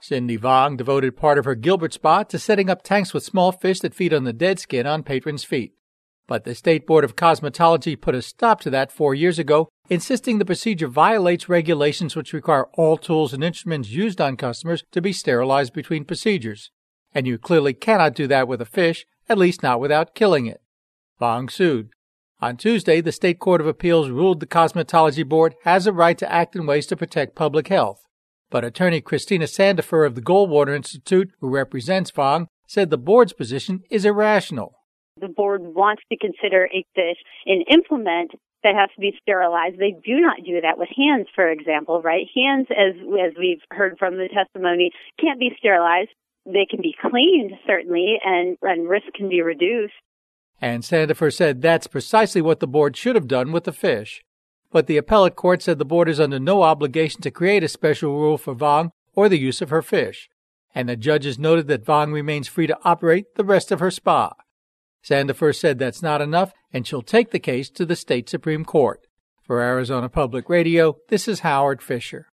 Cindy Vong devoted part of her Gilbert Spa to setting up tanks with small fish that feed on the dead skin on patrons' feet. But the State Board of Cosmetology put a stop to that 4 years ago, insisting the procedure violates regulations which require all tools and instruments used on customers to be sterilized between procedures. And you clearly cannot do that with a fish, at least not without killing it. Vong sued. On Tuesday, the State Court of Appeals ruled the Cosmetology Board has a right to act in ways to protect public health. But attorney Christina Sandifer of the Goldwater Institute, who represents Vong, said the board's position is irrational. The board wants to consider a fish an implement that has to be sterilized. They do not do that with hands, for example, right? Hands, as we've heard from the testimony, can't be sterilized. They can be cleaned, certainly, and risk can be reduced. And Sandifer said that's precisely what the board should have done with the fish. But the appellate court said the board is under no obligation to create a special rule for Vong or the use of her fish. And the judges noted that Vong remains free to operate the rest of her spa. Sandifer said that's not enough, and she'll take the case to the state Supreme Court. For Arizona Public Radio, this is Howard Fisher.